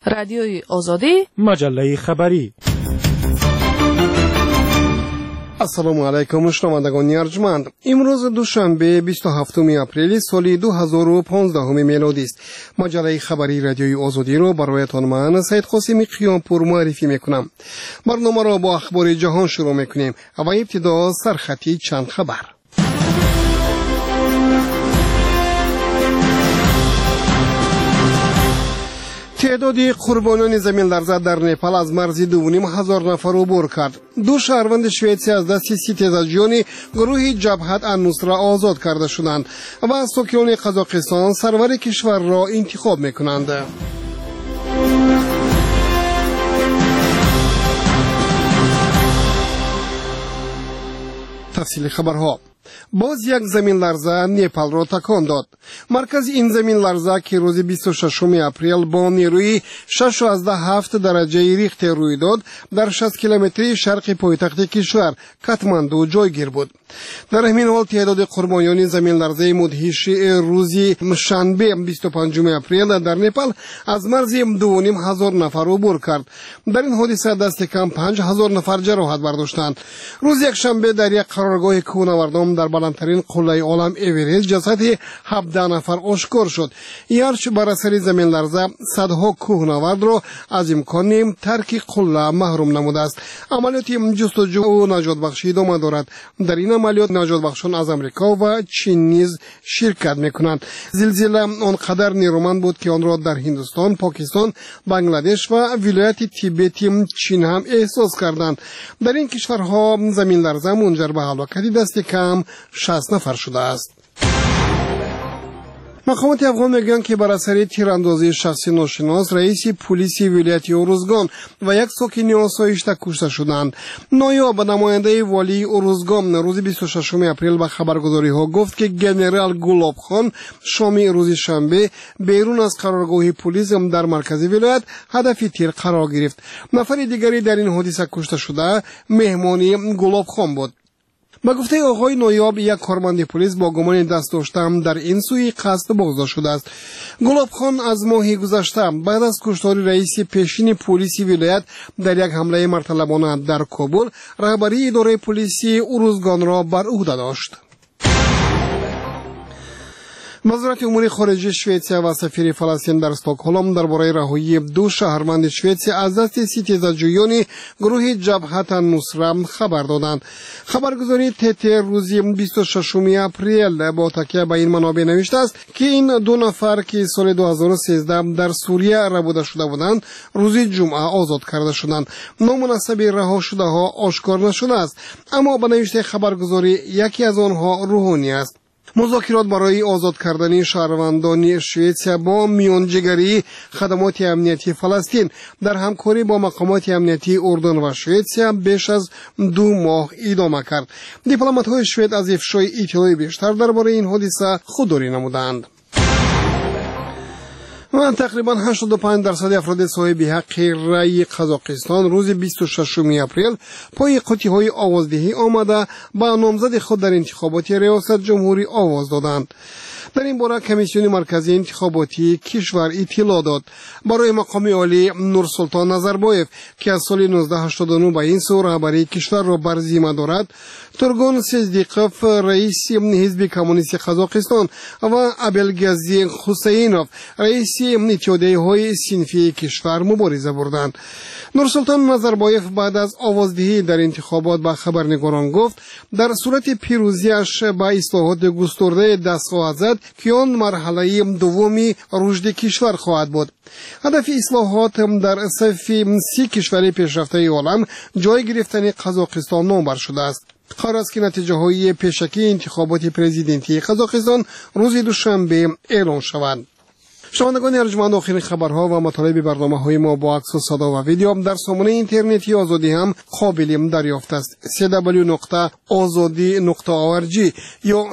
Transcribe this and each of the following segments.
رادیوی آزادی، مجله خبری. السلام علیکم شنوندگان ارجمند. امروز دوشنبه 27 اپریل سال 2015 میلادی است. مجله خبری رادیوی آزادی را برایتان من سید قاسمی قیامپور معرفی میکنم. برنامه را با اخبار جهان شروع میکنیم و ابتدا سرخطی چند خبر. تعداد قربانیان زمین لرزه در نپال از مرز 2,500 نفر عبور کرد. دو شهروند شوئدی از دست ستیزجویان گروه جبهت النصره آزاد کرده شدند و ساکنان قزاقستان سرور کشور را انتخاب میکنند. تفصیل خبرها. باز یک زمین لرزه نپال را تکان داد. مرکز این زمین لرزه که روز 26 اپریل با نیروی 6.7 درجه ریختر روی داد در 60 کیلومتری شرق پایتخت کشور کاتماندو جایگیر بود. در همین حال تعداد قربانیان زمین لرزه مدهش روزی شنبه 25 اپریل در نپال از مرز 2,500 نفر عبور کرد. در این حادثه دست کم 5,000 نفر جراحت برداشتند. روز یک شنبه در یک قرارگاه کوهنوردان در بلندترین قله عالم اورست جسد 17 نفر آشکار شد. یارچ بر اثر زمین لرزه صدها کوهنورد را از امکان ترک قله محروم نموده است. عملیات جستجو و نجات بخشی ادامه دارد. در این عملیات نجات بخشان از امریکا و چین نیز شرکت میکنند. زلزله آنقدر نیرومند بود که آن را در هندوستان، پاکستان، بنگلادش و ولایت تیبت چین هم احساس کردند. در این کشورها زمین لرزه منجر به هلاکت دست کم 60 نفر شده است. مقامات افغان میگویند که بر اثر تیراندازی شخصی ناشناس رئیس پلیس ولایت اروزگان و یک ساکن آسایشته کشته شدند. نایب نماینده والی اروزگان روز 26 اپریل به خبرگزاری ها گفت که گنرال گلاب خان شام روز شنبه بیرون از قرارگاه پلیس در مرکز ولایت هدف تیر قرار گرفت. نفر دیگری در این حادثه کشته شده مهمانی گلاب خان بود. با گفته آقای نایب یک کارمند پلیس با گمان دست داشتن در این سوی قصد بازداشت شده است. گلاب خان از ماه گذشته بعد از کشتار رئیس پیشین پلیس ولایت در یک حمله مرتلبانه در کابل رهبری اداره پلیسی اروزگان را بر عهده داشت. وزارت امور خارجه شوئدی و سفیر فلسطین در استکهلم درباره رهایی دو شهروند شوئدی از دست ستیزجویان گروه جبهت النصره خبر دادند. خبرگزاری TT روز 26 اپریل با تکیه به این منابع نوشته است که این دو نفر که سال 2013 در سوریه ربوده شده بودند روز جمعه آزاد کرده شدند. نامناسب رها شده ها آشکار نشده است، اما به نوشته خبرگزاری یکی از آنها روحانی است. مذاکرات برای آزاد کردن شهروندان شوئدی با میانجیگری خدمات امنیتی فلسطین در همکاری با مقامات امنیتی اردن و شوئدی بیش از 2 ماه ادامه کرد. دیپلمات‌های شوئد از افشای اطلاعی بیشتر درباره این حادثه خودداری نمودند. و تقریبا 85% افراد صاحب حق رأی قزاقستان روز 26 اپریل پای قطعه‌های آوازدهی آمده با نامزد خود در انتخابات ریاست جمهوری آواز دادند. در این باره کمیسیون مرکزی انتخاباتی کشور اطلاع داد. برای مقام عالی نورسلطان نظربایف که از سال 1989 به این سو رهبری کشور را بر ذمه دارد، تورگون صدیقوف رئیس حزب کمونیست قزاقستان و ابلگازی حسینوف رئیس اتحادیه‌های صنفی کشور مبارزه بردند. نورسلطان نظربایف بعد از آوازدهی در انتخابات به خبرنگاران گفت در صورت پیروزیش به اصلاحات گسترده دست خواهد زد که آن مرحله دومی رشد کشور خواهد بود. هدف اصلاحات در صف 30 کشور پیشرفته عالم جای گرفتن قزاقستان نامبر شده است. قرار است که نتیجه های پیشکی انتخابات پرزیدنتی قزاقستان روز دوشنبه اعلام شود. شنوندگان ارجمند، آخرین خبرها و مطالب برنامه‌های ما با عکس و صدا و ویدیو در سامانه اینترنتی آزادی هم قابل دریافت است. www.azadi.org یا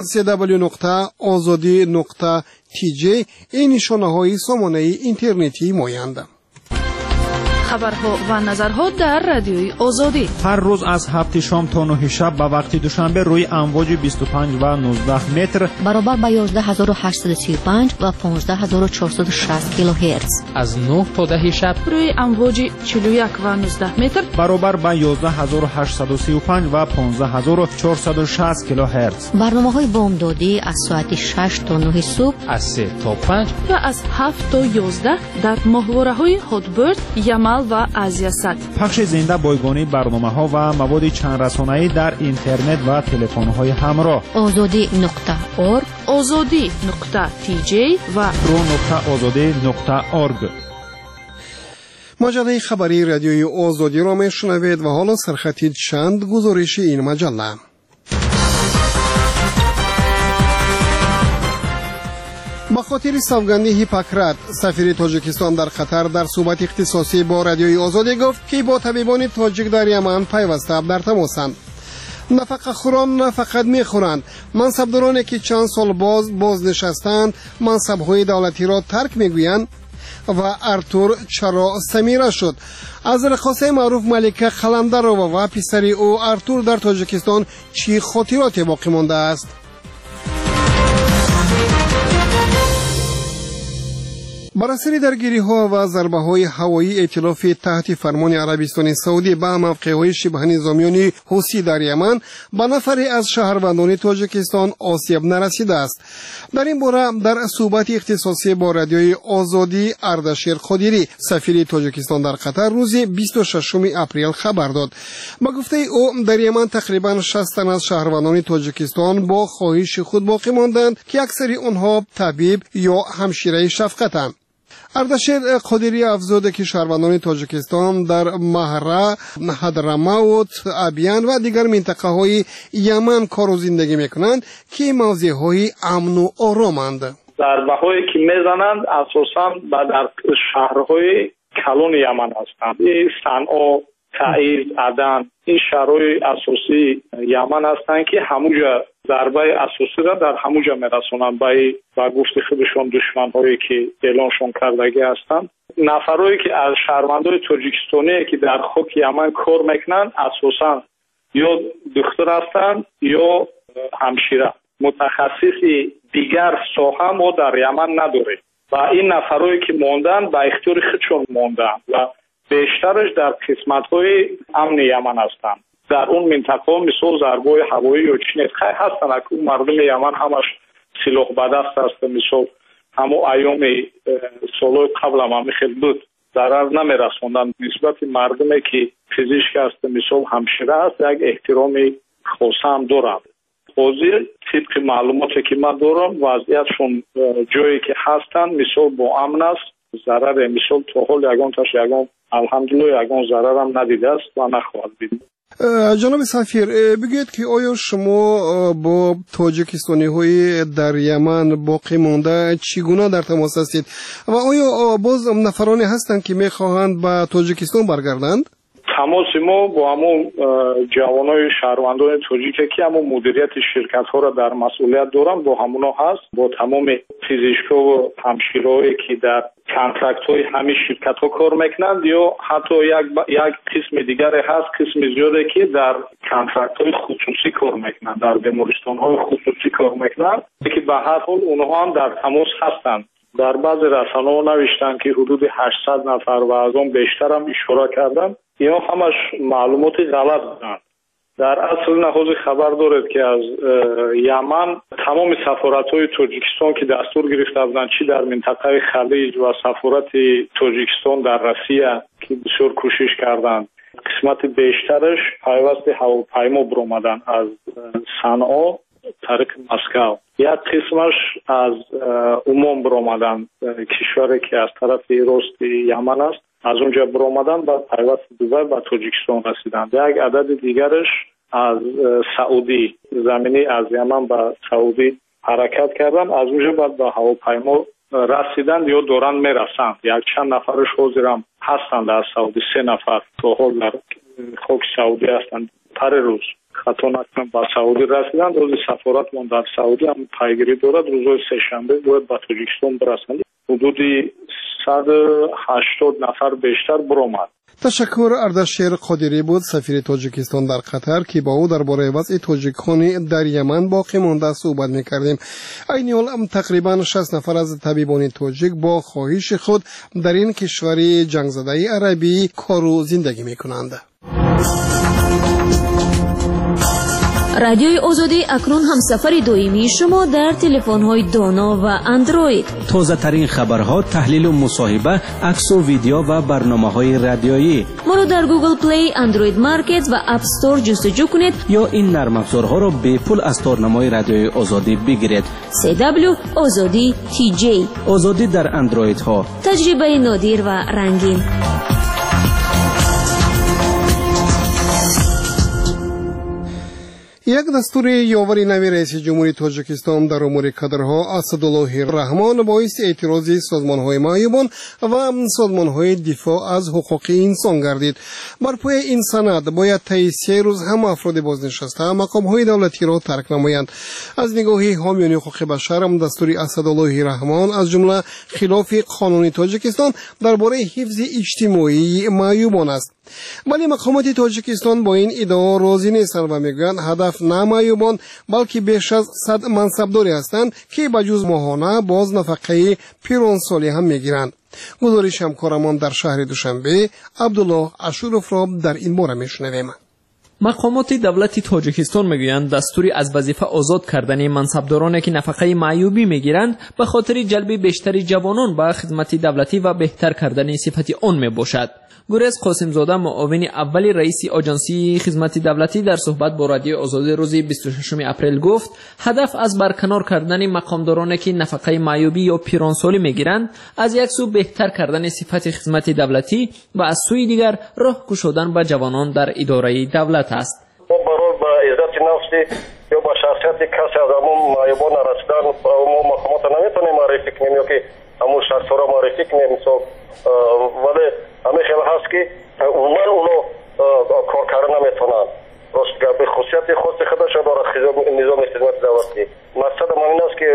www.azadi.tj این نشانه‌های سامانه اینترنتی مایند. خبرها و نظرها در رادیوی آزادی هر روز از 7 شام تا 9 شب به وقت دوشنبه روی امواج 25 و 19 متر برابر با 11835 و 15460 کیلوهرتز. از 9 تا 10 شب روی امواج 41 و 19 متر برابر با 11835 و 15460 کیلوهرتز. برنامه‌های بامدادی از ساعت 6 تا 9 صبح، از 3 تا 5 و از 7 تا 11 در ماهواره‌های هاتبرد، یمل و آزیاسات. پخش زنده بایگانی برنامه‌ها و مواد چند رسانه‌ای در اینترنت و تلفن‌های همراه. azadi.org، azadi.tj و pro.azadi.org. مجله خبری رادیوی آزادی را میشنوید و حالا سرخطی چند گزارش این مجله. با خاطر سوگندی هیپوکرات، سفیر تاجیکستان در قطر در صحبت اختصاصی با رادیوی آزادی گفت که با طبیبان تاجیک در یمن پیوسته در تماسند. نفقه خوران نه فقط میخورند، منصبدارانی که چند سال بازنشستند منصب‌های دولتی را ترک میگویند. و ارتور چرا سمیره شد. از رقاصه معروف ملکه قلندرova و پسر او ارتور در تاجیکستان چی خاطرات باقی مانده است؟ بر اثر درگیری‌ها و ضربه‌های هوایی ائتلاف تحت فرمان عربستان سعودی به موقع‌های شبه نظامیان حوثی در یمن به نفری از شهروندان تاجیکستان آسیب نرسیده است. در این باره در صحبت اختصاصی با رادیوی آزادی اردشیر قادری، سفیر تاجیکستان در قطر، روز 26 اپریل خبر داد. با گفته او در یمن تقریباً 60 تن از شهروندان تاجیکستان با خواهش خود باقی ماندند که اکثر آنها طبیب یا همشیره شفقتند. اردشیر قادری افزوده که شهروندان تاجیکستان در مهره، حضرموت، ابیان و دیگر منطقه های یمن کار و زندگی میکنند که موضع های امن و آرامند. ضربه‌هایی که میزنند اساساً در شهرهای کلان یمن هستند. صنعا، تعیز، عدن، این شهرهای اساسی یمن هستند که همونجا ضربه اساسی را در همونجا میرسونند با گفت خودشون دشمن‌هایی که اعلانشون کردگی هستند. نفرایی که از شهروندان تاجیکستانی که در خاک یمن کار میکنند اساساً یا دکتر هستند یا همشیره. متخصصی دیگر ساحه ما در یمن نداریم و این نفرایی که ماندن به اختیار خودشون ماندن و بیشترش در قسمت‌های امن یمن هستند. در اون منطقه مثل ضربه‌های هوایی یا چینت‌های هستند که مردم یمن همش سلاح به دست است. مثل همو ایام سال‌های قبل هم خیلی بود ضرر نمی‌رسوندن نسبت مردمی که پزشک است مثل همشیره است یک احترام خاص هم دارند. حاضر طبق معلوماتی که من دارم وضعیتشون جایی که هستند مثل با امن است. ضرر مثل تا حال یگان الحمدلله یگان ضرر هم ندیده است و نخواهد دید. جناب سفیر بگوید که آیا شما با تاجیکستانی های در یمن باقی مانده چگونه در تماس هستید و آیا باز نفرانی هستند که میخواهند به تاجیکستان برگردند؟ تماس ما با همون جوانای شهروندان تاجیک که همون مدیریت شرکت ها را در مسئولیت دارن با همونا هست، با تمام پزشکا و همشیرهایی که در کانترکت های همین شرکت ها کار میکنند یا حتی یک قسم دیگر هست، قسم زیاده که در کانترکت های خصوصی کار میکنند، در بیمارستان های خصوصی کار میکنند که به هر حال اونها هم در تماس هستند. در بعض رسانه‌ها نوشتن که حدود 800 نفر و از اون بیشتر هم اشاره کردن. اینا همش معلومات غلط بودند. در اصل نهاز خبر دارد که از یمن تمام سفارت‌های تاجیکستان که دستور گرفته بودند چی در منطقه خلیج و سفارت تاجیکستان در روسیه که بسیار کوشش کردند، قسمت بیشترش پیوست هواپیما برآمدن از صنعا طریق مسکو. یک قسمش از عمان برآمدن، کشوری که از طرف راست یمن است، از اونجا برآمدن بعد پیوست دوباره به تاجیکستان رسیدند. یک عدد دیگرش از سعودی، زمینی از یمن به سعودی حرکت کردن، از اونجا بعد به هواپیما رسیدند یا دوران میرسند. یک چند نفرش حاضرم هستند از سعودی، 3 نفر تا حال در خاک سعودی هستند. پر روز خطا نکنم با سعودی رسیدند. روز سفارت من در سعودی هم پیگیری دارد، روز سه شنبه باید به تاجیکستان برسند. حدود 180 نفر بیشتر برآمد. تشکر. اردشیر قادری بود، سفیر تاجیکستان در قطر، که با او درباره وضع تاجیکان در یمن باقی مانده صحبت می‌کردیم. عین حال تقریبا 60 نفر از طبیبان تاجیک با خواهش خود در این کشور جنگ زده عربی کار و زندگی می‌کنند. رادیوی آزادی اکنون همسفر دائمی شما در تلفن‌های دانا و اندروید. تازه ترین خبرها، تحلیل و مصاحبه، عکس و ویدیو و برنامه‌های رادیویی. ما رو در گوگل پلی، اندروید مارکت و اپ استور جستجو کنید یا این نرم افزارها را به پول از تارنمای رادیوی آزادی بگیرید. CW آزادی TJ. آزادی در اندروید ها. تجربه نادر و رنگین. یک دستور یاوری نوی رئیس جمهوری تاجیکستان در امور کادرها اسدالله رحمان باعث اعتراض سازمان‌های معیوبان و سازمان‌های دفاع از حقوق انسان گردید. بر پای این سند باید طی 3 روز هم افراد بازنشسته مقام‌های دولتی را ترک نمایند. از نگاه حامیان حقوق بشر دستور اسدالله رحمان از جمله خلاف قانون تاجیکستان درباره حفظ اجتماعی معیوبان است. ولی مقامات تاجیکستان با این ادعا راضی نیستند و میگویند هدف نه معیوبان بلکه بیش از 100 منصبداری هستند که بجز ماهانه باز نفقه پیرانسالی هم میگیرند. گزارش همکارمان در شهر دوشنبه عبدالله اشورف را در این باره میشنویم. مقامات دولت تاجیکستان میگویند دستوری از وظیفه آزاد کردن منصبدارانی که نفقه معیوبی میگیرند به خاطر جلب بیشتر جوانان به خدمت دولتی و بهتر کردن صفت آن میباشد. گریز قاسم زاده، معاون اول رئیس آژانسی خدمت دولتی، در صحبت با رادیو آزادی روز 26 اپریل گفت هدف از برکنار کردن مقامدارانی که نفقه معیوبی یا پیرانسالی میگیرند از یک سو بهتر کردن صفت خدمت دولتی و از سوی دیگر راه گشودن به جوانان در اداره دولت است. ما برای با عزت نفسی یا با شخصیت کسی از همون معیوبان رسیدن ما مقامات نمیتونیم معرفی کنیم یا که همون شخص را معرفی کنیم، ولی همه خیلی هست که عموما اونو کار کردن نمیتونن. راست به خصوصیت خاص خودش داره نظام خدمت دولتی. مقصد من این است که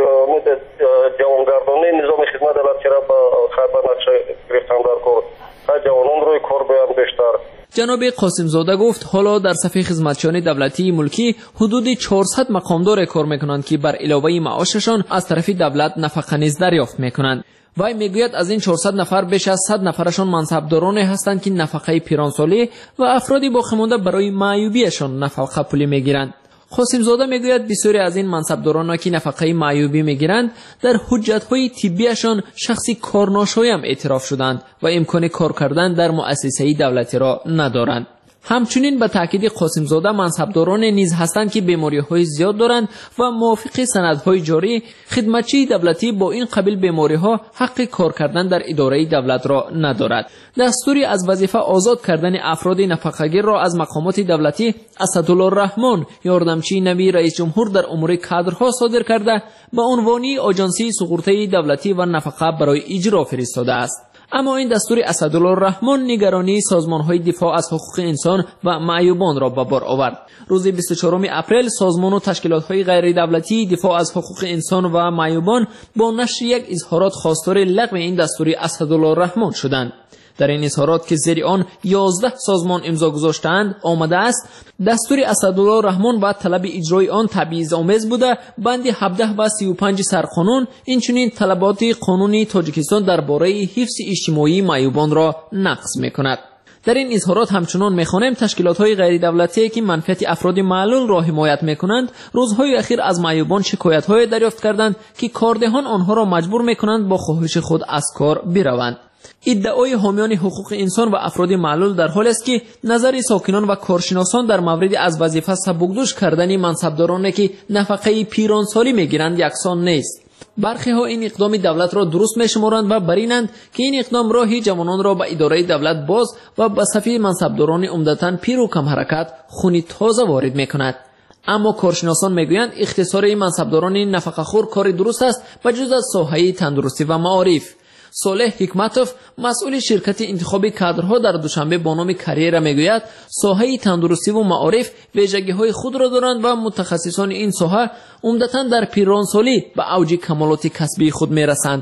جوانگردانی نظام خدمت دولتی را به خطر نقشه گرفتن در کار تا جوانان روی کار بیان بیشتر. جناب قاسم زاده گفت حالا در صفحه خدمتچیان دولتی ملکی حدود 400 مقامدار کار میکنند که بر علاوه معاششان از طرف دولت نفقه نیز دریافت میکنند. وی میگوید از این 400 نفر بیش از 100 نفرشان منصبدارانی هستند که نفقه پیرانسالی و افرادی باقی مانده برای معیوبیشان نفقه پولی میگیرند. قاسم زاده میگوید بسیاری از این منصبداران که نفقه معیوبی میگیرند در حجت‌های طبیشان شخصی کارناشایی هم اعتراف شدند و امکان کار کردن در مؤسسه دولتی را ندارند. همچنین به تاکید قاسم زاده منصبداران نیز هستند که بیماری‌های زیاد دارند و موافق سندهای جاری خدمتچی دولتی با این قبیل بیماری‌ها حق کار کردن در اداره دولت را ندارد. دستوری از وظیفه آزاد کردن افراد نفقه‌گیر را از مقامات دولتی اسدالله رحمان، یاردمچی نوی رئیس جمهور در امور کادرها صادر کرده به عنوان آژانسی سقورته دولتی و نفقه برای اجرا فرستاده است. اما این دستور اسدالله رحمان نگرانی سازمان‌های دفاع از حقوق انسان و معیوبان را به بار آورد. روز 24 اپریل سازمان و تشکیلات‌های غیر دولتی دفاع از حقوق انسان و معیوبان با نشر یک اظهارات خواستار لغو این دستور اسدالله رحمان شدند. در این اظهارات که زیر آن 11 سازمان امضا گذاشتند آمده است دستور اسدالله رحمان و طلب اجرای آن تبعیض‌آمیز بوده، بند 17 و 35 سرقانون اینچنین طلبات قانونی تاجیکستان درباره حفظ اجتماعی معیوبان را نقض می‌کند. در این اظهارات همچنان می‌خوانیم تشکیلات‌های غیر دولتی که منفعت افراد معلول را حمایت می‌کنند روزهای اخیر از معیوبان شکایت‌های دریافت کردند که کاردهان آنها را مجبور می‌کنند با خواهش خود از کار بروند. ادعای حامیان حقوق انسان و افراد معلول در حال است که نظر ساکنان و کارشناسان در مورد از وظیفه سبکدوش کردن منصبدارانی که نفقه پیرانسالی میگیرند یکسان نیست. برخی ها این اقدام دولت را درست میشمارند و برینند که این اقدام راهی جوانان را به اداره دولت باز و به صفی منصبداران عمدتاً پیر و کم حرکت خونی تازه وارد میکند. اما کارشناسان میگویند اختصار این منصبداران نفقه‌خور کار درست است بجز از ساحه تندرستی و معارف. صالح حکمتوف مسئول شرکت انتخاب کادرها در دوشنبه با نام کریر میگوید ساحه تندرستی و معارف ویژگی‌های خود را دارند و متخصصان این ساحه عمدتاً در پیرانسالی به اوج کمالات کسبی خود میرسند.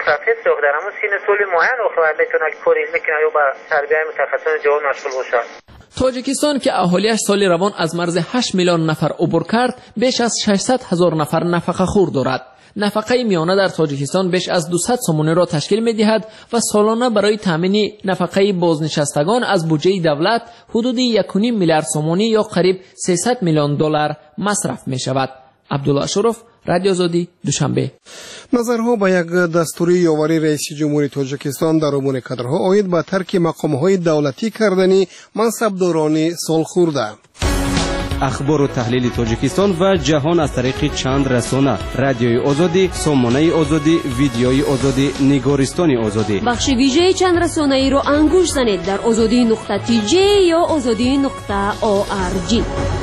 پروفسور در همون سن سال معین آخر میتونه کار علمی کنه یا با تربیت متخصصان جهان مشغول باشه. تاجیکستان که اهالیش سال روان از مرز 8 میلیون نفر عبور کرد، بیش از 600,000 نفر نفقه خور دارد. نفقه میانه در تاجیکستان بیش از 200 سومونی را تشکیل می‌دهد و سالانه برای تامین نفقه بازنشستگان از بودجه دولت حدود 1.5 میلیارد سومونی یا قریب 300 میلیون دلار مصرف می‌شود. عبدالله اشرف، رادیو آزادی، دوشنبه. نظرها به یک دستوری یاوری رئیس جمهوری تاجیکستان در امور کادرها آید به ترک مقام‌های دولتی کردنی منصبداران سالخورده. اخبار و تحلیل تاجیکستان و جهان از طریق چند رسانه: رادیوی آزادی، سامانه آزادی، ویدیوی آزادی، نگارستان آزادی. بخش ویژه چند رسانه ای را انگوش زنید در azadi.tj یا azadi.org.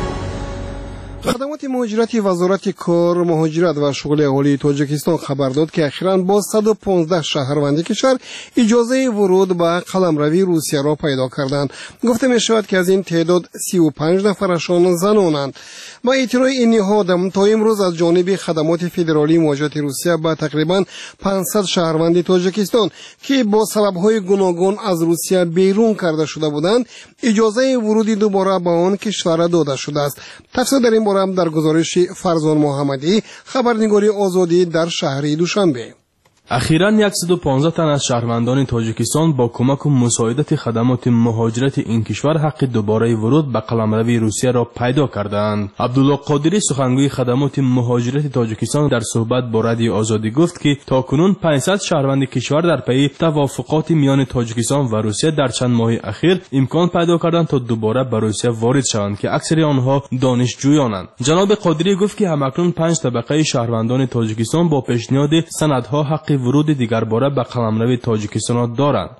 خدمات مهاجرتی وزارت کار، مهاجرت و شغل اهالی تاجیکستان خبر داد که اخیراً با 115 شهروند کشور اجازه ورود به قلمروی روسیه را پیدا کردند. گفته می شود که از این تعداد 35 نفرشان زنانند. با اطلاع این نهاد تا امروز از جانب خدمات فدرالی مهاجرت روسیه به تقریباً 500 شهروند تاجیکستان که با سبب‌های گوناگون از روسیه بیرون کرده شده بودند اجازه ورود دوباره به آن کشور داده شده است. تفصیل در این باره در گزارش فرزان محمدی، خبرنگاری آزادی در شهر دوشنبه. اخیراً 115 تن از شهروندان تاجیکستان با کمک و مساعدت خدمات مهاجرت این کشور حق دوباره ورود به قلمروی روسیه را پیدا کردند. عبدالله قادری، سخنگوی خدمات مهاجرت تاجیکستان، در صحبت با رادیو آزادی گفت که تاکنون 500 شهروند کشور در پی توافقات میان تاجیکستان و روسیه در چند ماه اخیر امکان پیدا کردند تا دوباره به روسیه وارد شوند که اکثر آنها دانشجویانند. جناب قادری گفت که همکنون 5 طبقه شهروندان تاجیکستان با پیشنهاد سندها حق ورود دیگر باره به قلمرو تاجیکستان دارند.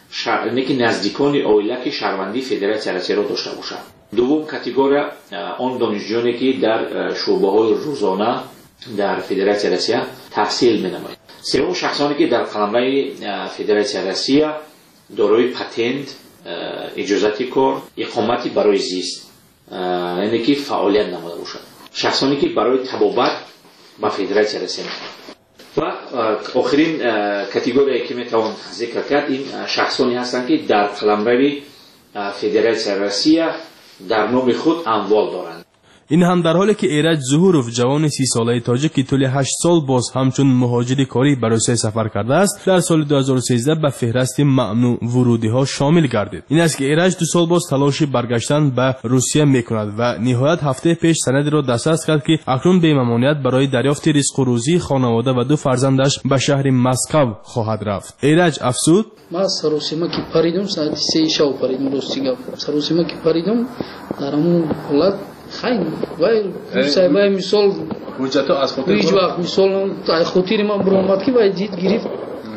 که نزدیکان اولیه که شهروندی فدراسیون روسیه را داشته باشند. دوم کاتگوری آن دانشجویانی که در شعبه‌های روزانه در فدراسیون روسیه تحصیل می‌نمایند. سوم شخصانی که در قلمرو فدراسیون روسیه دارای پتنت، اجازه کار، اقامتی برای زیست، یعنی که فعالیت نموده باشند. شخصانی که برای تبابت با فدراسیون روسیه و آخرین کاتگوری که میتوان ذکر کرد این شخصانی هستند که در قلمرو فدراسیون روسیه در نام خود اموال دارند. این هم در حالی که ایرج ظهورov جوان 30 ساله تاجیک که طول 8 سال باز همچون مهاجر کاری به روسیه سفر کرده است، در سال 2013 به فهرست ممنوع ورودی ها شامل گردید. این است که ایرج 2 سال باز تلاش برگشتن به روسیه میکند و نهایت هفته پیش سند را دسترس کرد که اکنون به ممانعت برای دریافت رزق و روزی خانواده و 2 فرزندش به شهر مسکو خواهد رفت. ایرج افزود: ما سروسیما که پریدم ساعت 3 شب پریدم روسیه سروسیما که پریدم درمون ولاد خاين وای سایبای مثال وجهتو از خاطر هیچ وقت مثال خاطر ما برامد که باید دید گرفت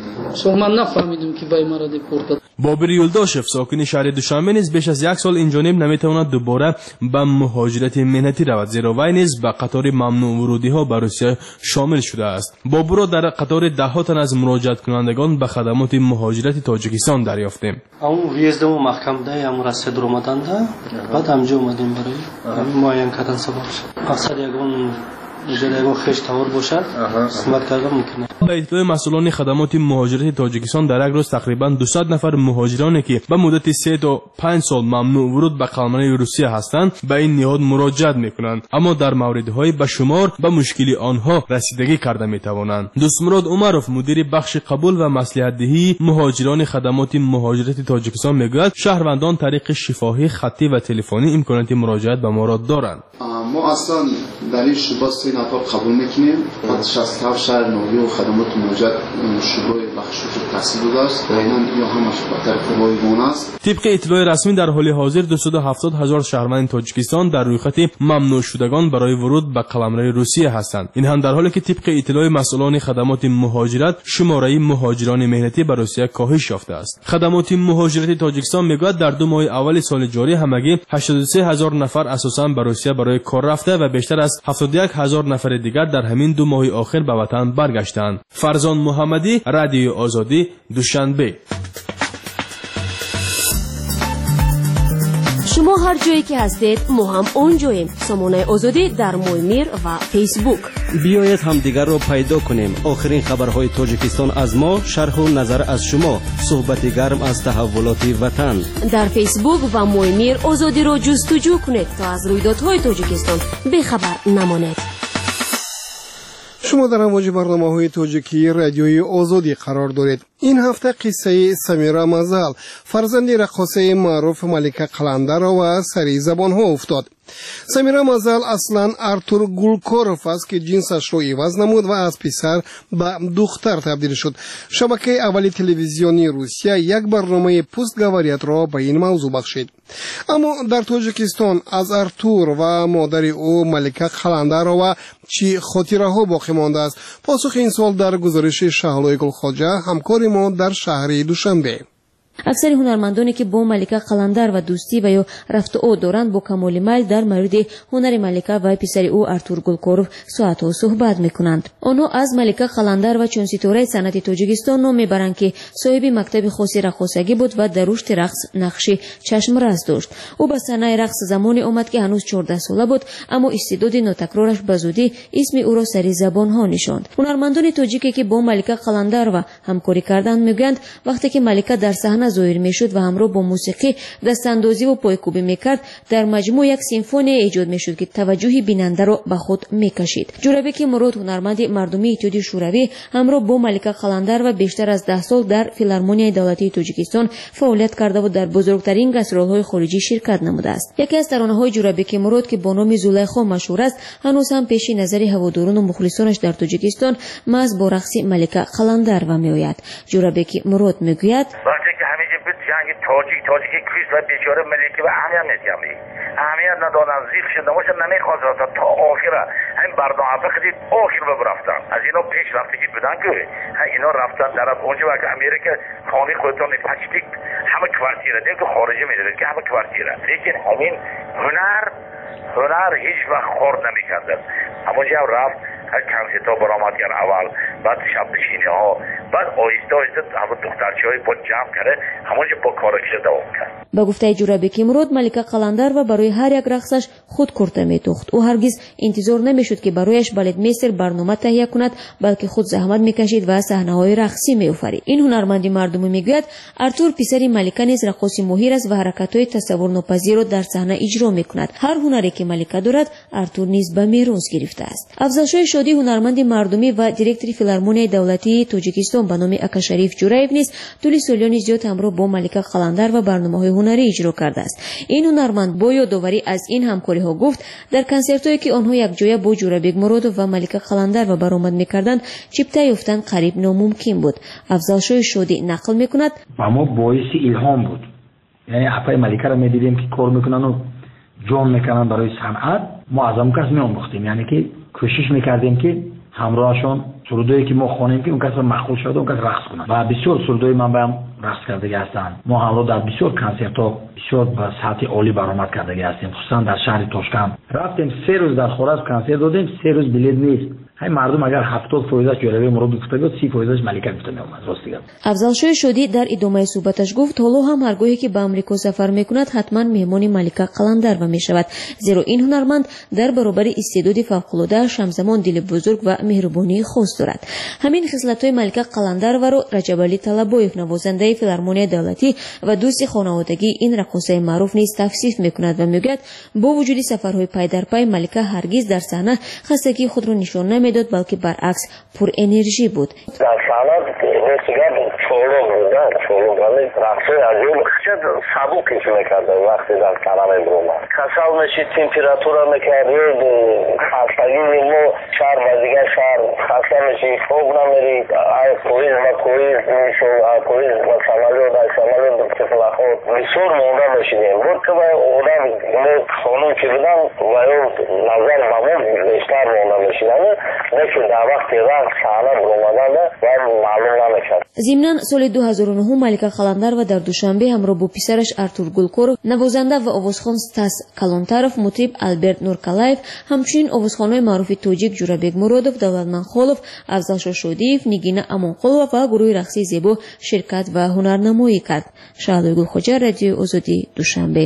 من نفهمیدم که وای مرا دیپورت. بابر یولداشف ساکن شهر دوشنبه نیز بیش از 1 سال این جانب نمیتواند دوباره به مهاجرت مهنتی رود، زیرا وی نیز به قطار ممنوع ورودی ها به روسیه شامل شده است. بابر را در قطار 10 تن از مراجعت کنندگان به خدمات مهاجرت تاجیکستان دریافتیم. اون ویزدم محکم ده ام رسید اومدن ده بعد همجا اومدیم برای معاین کردن سبب اصلا یگون جلوی خش تور باشد صحبت کردن ممکنه. به اطلاع مسئولان خدمات مهاجرت تاجیکستان در یک روز تقریبا 200 نفر مهاجرانی که به مدت 3 تا 5 سال ممنوع ورود به قلمرو روسیه هستند به این نهاد مراجعت میکنند، اما در موردهای به شمار به مشکلی آنها رسیدگی کرده میتوانند. دوستمراد عمروف مدیر بخش قبول و مصلحت‌دهی مهاجران خدمات مهاجرت تاجیکستان میگوید شهروندان طریق شفاهی خطی و تلفنی امکانات مراجعت به ما را دارند. ما اصلا در این شعبه 3 نفر قبول میکنیم. بعد 67 شهر نوعی و خدمات مهاجرت شعبه بخش تحصیل بوده است و اینا یا همش به طرف وایگون است. طبق اطلاع رسمی در حال حاضر 270,000 شهروند تاجیکستان در روی خط ممنوع شدگان برای ورود به قلمرو روسیه هستند. این هم در حالی که طبق اطلاع مسئولان خدمات مهاجرت شماره مهاجران مهنتی به روسیه کاهش یافته است. خدمات مهاجرت تاجیکستان میگوید در 2 ماه اول سال جاری همگی 83,000 نفر اساساً به روسیه برای کار رفته و بیشتر از 71,000 نفر دیگر در همین 2 ماه آخر به وطن برگشتند. فرزان محمدی، رادیو آزادی، دوشنبه. شما هر جایی که هستید ما هم اونجاییم. سامانه آزادی در مویمیر و فیسبوک. بیایید هم دیگر رو پیدا کنیم. آخرین خبرهای تاجیکستان از ما، شرح و نظر از شما، صحبت گرم از تحولات وطن. در فیسبوک و مویمیر آزادی رو جستجو کنید تا از رویدادهای تاجیکستان بی‌خبر نمانید. شما در امواج برنامه‌های تاجیکی رادیوی آزادی قرار دارید. این هفته قصه سمیرا مزل فرزند رقاصه معروف ملکه قلندر و سری زبان‌ها افتاد. سمیرا مزل اصلا ارتور گولکوروف است که جنسش رو عوض نمود و از پسر به دختر تبدیل شد. شبکه اولی تلویزیونی روسیه یک برنامه پست گواریت را به این موضوع بخشید. اما در تاجیکستان از ارتور و مادر او ملکه قلندر و چی خاطره ها باقی مانده است؟ پاسخ این سوال در گزارش شهلای گلخواجه همکار ما در شهر دوشنبه. اکثر هنرمندانی که با ملکه قلندر و دوستی و یا رفت او دارند با کمال میل در مورد هنر ملکه و پسر او ارتور گولکوروف ساعت‌ها صحبت میکنند. آنها از ملکه قلندر و چون ستاره صنعت تاجیکستان نام میبرند که صاحب مکتب خاصی رقاصگی بود و در رشد رقص نقش چشم راست داشت. او به صحنه رقص زمانی آمد که هنوز 14 ساله بود، اما استعداد ناتکرارش به زودی اسم او را سری زبان ها نشاند. هنرمندان تاجیکی که با ملکه قلندر و همکاری کردند میگویند وقتی که ملکه در صحنه ظاهر میشد و همراه با موسیقی دستاندازی و پایکوبی میکرد، در مجموع یک سیمفونی ایجاد میشد که توجه بیننده را به خود میکشید. جورابک مراد هنرمند مردمی اتحادیه شوروی همراه با ملکه قلندر و بیشتر از 10 سال در فیلارمونیای دولتی تاجیکستان فعالیت کرده و در بزرگترین گاسترول‌های خارجی شرکت نموده است. یکی از ترانه‌های جورابک مراد که با نام زلیخا مشهور است، هنوز هم پیش نظر هواداران و مخلصانش در تاجیکستان محض با رقص ملکه قلندر و میآید. جورابک مراد میگوید جنگ تاجیک کریس و بیچاره ملکی و اهمیت نمیدی اهمیت ندادن زیخ شده باشه نمیخواست تا آخر همین برنامه فقط آخر برفتن از اینا پیش رفتگی بدن که اینا رفتن در اونجا و که امریکا خانه خودتون پچتیک همه کوارتیره دیگه خارجی میده که همه کوارتیره لیکن همین هنر هیچ وقت خورد نمیکرد. همونجا رفت کنسیتا برآمد کرد اول، بعد شب نشینی ها، بعد آهسته همون دخترچه های با جمع کرده همونجا با کارکش دوام کرد. با گفته جورابک مراد ملکه قلندر و برای هر یک رقصش خود کرته میتوخت. او هرگز انتظار نمیشد که برایش بالتمیستر برنامه تهیه کند، بلکه خود زحمت میکشید و صحنه های رقصی میآفرید. این هنرمند مردمی میگوید ارتور پسر ملکه نیز رقاص ماهر است و حرکات های تصور ناپذیر را در صحنه اجرا میکند. هر هنری که ملکه دارد ارتور نیز به میراث گرفته است. افضل شادی هنرمند مردمی و دیرکتور فیلارمونیای دولتی تاجیکستان به نام اکاشریف جورایف نیز طول سالیان زیاد همراه با ملکه قلندر و برنامه‌های هنری اجرا کرده است. این هنرمند با یادآوری از این همکاری‌ها گفت در کنسرت‌هایی که آنها یکجای با جورابک مراد و ملکه قلندر و برآمد می‌کردند چیپتا یافتن قریب ناممکن بود. افضل شادی نقل می‌کند: ما باعث الهام بود. یعنی اپای ملکه را می‌دیدیم که کار می‌کنن و جام می‌کنن برای صنعت، ما از اون کس می‌آموختیم، یعنی که کوشش می‌کردیم که همراهشون سرودایی که ما خوانیم که اون کس مخول شده اون کس رقص کنن و بسیار سرودای من به هم رقص کردگی هستند. ما همراه در بسیار کنسرت‌ها بسیار به سطح عالی برآمد کردگی هستیم، خصوصا در شهر تاشکند رفتیم 3 روز در خورز کنسرت دادیم، 3 روز بلیط نیست. های مردم اگر 70% جلوی مراد گفته بود 30% ملکه گفته میومد. راست میگم. افضل شادی در ادامه صحبتش گفت حالا هم هرگاهی که به آمریکا سفر میکند حتما مهمان ملکه قلندر و میشود، زیرا این هنرمند در برابر استعداد فوق‌العاده همزمان دل بزرگ و مهربانی خاص دارد. همین خصلت‌های ملکه قلندر و رو رجب علی طلبویف نوازنده فیلارمونیای دولتی و دوست خانوادگی این رقاصه معروف نیز توصیف میکند و میگوید با وجود سفرهای پای در پای ملکه هرگز در صحنه خستگی خود را نشان نمیداد، بلکه برعکس پر انرژی بود. در صحنه رسیدن چولو بودن، ولی رقصه عجیب خیلی سبکش میکرده وقتی در صحنه می‌آمد. کسل میشید تمپراتورا میکردید، خستگی مو شهر و دیگر شهر خسته میشید، خوب نمیرید، از کویز و کویز میشون، از کویز و سمالیو در سمالیو بسیار خود بسیار مونده میشیدیم. بود که باید اونم خانم که بودن باید نظر بمون بیشتر مونده میشیدن، لیکن در وقتی رقص صحنه برآمدن باید معلوم نمیکرد. ضمناً соли 2009 малика қаландар ва дар душанбе ҳамроҳ бо писараш Артур Гулкоров, навозанда ва овозхон Стас Калонтаров, мутриб Алберт Нуркалаев, ҳамчунин овозхонҳои маъруфи тоҷик Ҷурабек Муродов, Давлатманд Холов, Афзалшоҳ Шодиев, Нигина Амонқулова ва гурӯҳи рақси зебо ширкат ва ҳунарнамоӣ кард. Шаҳлои Гулхоҷа, Радиои Озодӣ, Душанбе.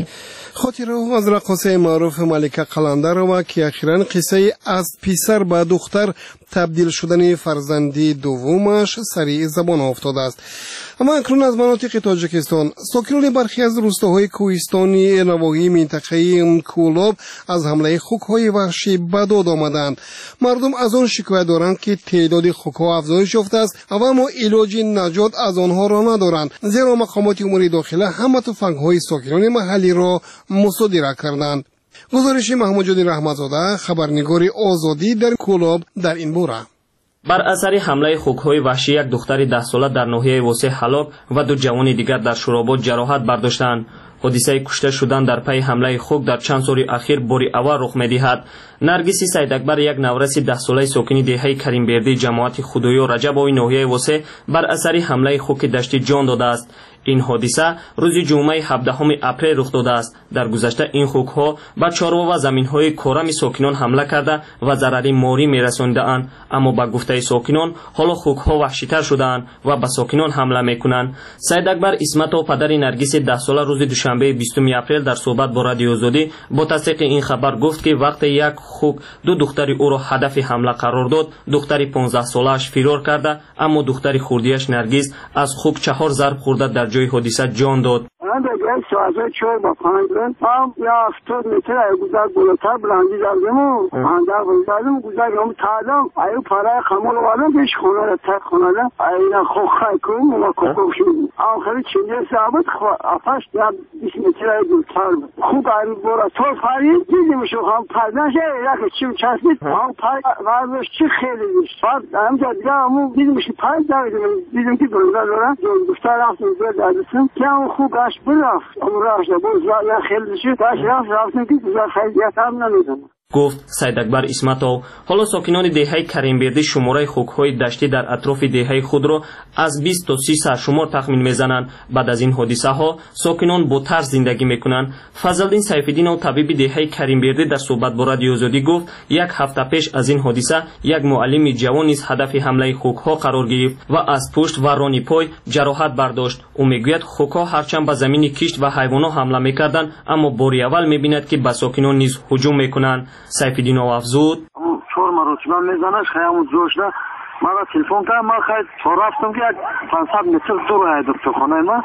خاطره از رقاصه معروف ملکه قلندرова که اخیراً قصه از پسر به دختر تبدیل شدن فرزندی دومش سریع زبان افتاده است. اما اکنون از مناطق تاجیکستان ساکنان برخی از روستاهای کوهستانی نواحی منطقه کولاب از حمله خوک‌های وحشی به داد آمدند. مردم از آن شکایت دارند که تعداد خوک‌ها افزایش یافته است و اما علاج نجات از آنها را ندارند، زیرا مقامات امور داخله همه تفنگ‌های ساکنان محلی را مصادره کردند. گزارش محمود رحمتزاده، خبرنگار آزادی در کولاب در این باره. بر اثر حمله خوک‌های وحشی یک دختر 10 ساله در ناحیه واسه هلاک و دو جوان دیگر در شوراباد جراحت برداشتند. حادثه کشته شدن در پی حمله خوک در چند سال اخیر باری اول رخ می‌دهد. نرگس سیداکبر یک نورس 10 ساله ساکن دهه کریمبردی جماعت خدایو رجبوی ناحیه واسه بر اثر حمله خوک دشتی جان داده است. این حادثه روز جمعه 17 اپریل رخ داده است. در گذشته این خوک‌ها بر چاروا و زمین‌های کورم ساکنان حمله کرده و ضرری مالی می‌رسانده‌اند، اما با گفته ساکنان حالا خوک‌ها وحشی‌تر شده‌اند و به ساکنان حمله می‌کنند. سید اکبر اسمتو پدر نرگس 10 ساله روز دوشنبه 20 اپریل در صحبت با رادیو آزادی با تصدیق این خبر گفت که وقتی یک خوک دو دختر او را هدف حمله قرار داد، دختر 15 ساله‌اش فرار کرده، اما دختر خردیش نرگس از خوک 4 ضرب خورده در جای حادثه جان داد. من دیگه ساعت 4 با 5 هم یا 70 متر گذر بالاتر بلندی زدم و اندر گذردم گذرم تعلم ایو پاره خمول وارم پیش خونه را تک خونه را اینا خو خای کنم و کوکو شد آخری چنجه ثابت افاش یا 20 متر دورتر خوب این برا تو فرید دیدیم شو هم پرداش یک چیم چسبید هم پرداش چی خیلی نیست بعد هم دیگه همو دیدیم شو پرد دیدیم که برادر دارن دختر رفتم زد ازم که اون خوب گشت برفت امراش بود یا خیلی شد رفتم که گذر خیلی هم نمیدونم. گفت سید اکبر اسمتو. حالا ساکنان دهه کریمبردی شماره خوک‌های دشتی در اطراف دهه خود را از 20 تا 30 سرشمار تخمین میزنند. بعد از این حادثه ها ساکنان با ترس زندگی میکنند. فضلالدین سیفالدین و طبیب دهه کریمبردی در صحبت با رادیو آزادی گفت یک هفته پیش از این حادثه یک معلم جوان نیز هدف حمله خوک‌ها قرار گرفت و از پشت و رانی پای جراحت برداشت. او میگوید خوک‌ها هرچند به زمین کشت و حیوانات حمله میکردند، اما باری اول میبیند که به ساکنان نیز هجوم میکنند. سیفالدین افزود 4 مرتبه میزنه خیام جوشده مرا تلفن کردم من خیلی تو رفتم که 500 متر دور دکتر خانه ما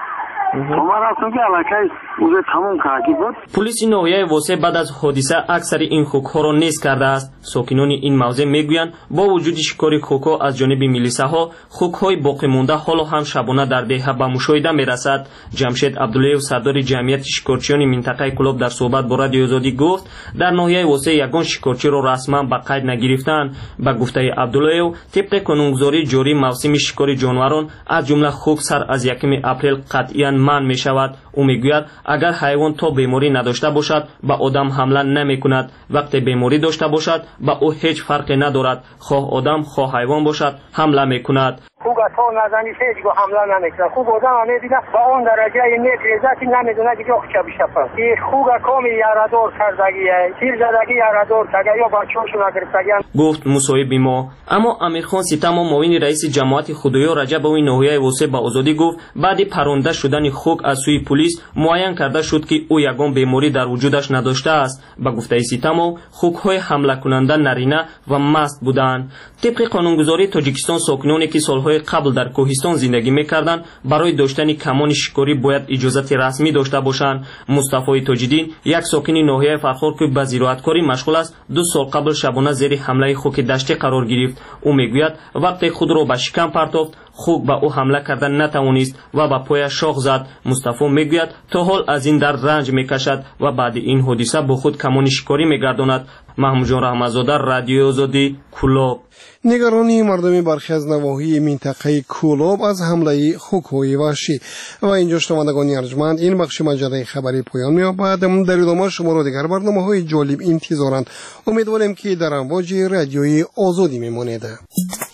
ما رفتم که علاقه اوزه تموم کردی بود. پلیس ناحیه واسه بعد از حادثه اکثر این خوک‌ها را نیست کرده است. ساکنان این موضع میگویند با وجود شکار خوک‌ها از جانب میلیساها، خوک‌های باقی مانده حالا هم شبانه در دهه به مشاهده میرسد. جمشید عبدالله صدر جمعیت شکارچیان منطقه کلوب در صحبت با رادیو آزادی گفت در ناحیه واسه یگان شکارچی را رسما به قید نگرفتند. به گفته عبدالله طبق قانونگذاری جاری موسم شکار جانوران از جمله خوک سر از 1 اپریل قطعاً من می شود. او میگوید اگر حیوان تا بیماری نداشته باشد به آدم حمله نمی کند، وقتی بیماری داشته باشد به او هیچ فرقی ندارد، خواه آدم خواه حیوان باشد حمله می کند. خوب تا نزنی هیچ گاه حمله نمیکنه. خوب آدم میبینه با اون درجه نفرزتی نمیدونه که چه بشه. این خوب کام یارادور کردگیه، تیر زدگی یارادور کرده یا بچه‌شون گرفتگی. گفت مصاحب ما. اما امیرخان ستم معاون رئیس جماعت خدایو رجبوی ناحیه واسه با آزادی گفت بعد پرونده شدن خوک از سوی پلیس معین کرده شد که او یگان بیماری در وجودش نداشته است. با گفته ستم خوک‌های حمله کننده نرینه و مست بودند. طبق قانونگذاری تاجیکستان ساکنانی که سالهای قبل در کوهستان زندگی میکردند برای داشتن کمان شکاری باید اجازت رسمی داشته باشند. مصطفی تاج‌الدین یک ساکن ناحیه فرخار که به زراعتکاری مشغول است 2 سال قبل شبانه زیر حمله خوک دشتی قرار گرفت. او میگوید وقتی خود را به شکم پرتافت خوک به او حمله کردن نتوانست و به پایش شاخ زد. مصطفی میگوید تا حال از این در رنج میکشد و بعد این حادثه با خود کمان شکاری میگرداند. محمود رحمتزاده، رادیو آزادی، کولاب. نگرانی مردم برخی از نواحی منطقه کولاب از حمله خوک‌های وحشی. و اینجا شنوندگان ارجمند این بخش مجله خبری پایان می‌یابد. در ادامه شما را دیگر برنامه‌های جالب انتظارند. امیدواریم که در امواج رادیوی آزادی میمانید.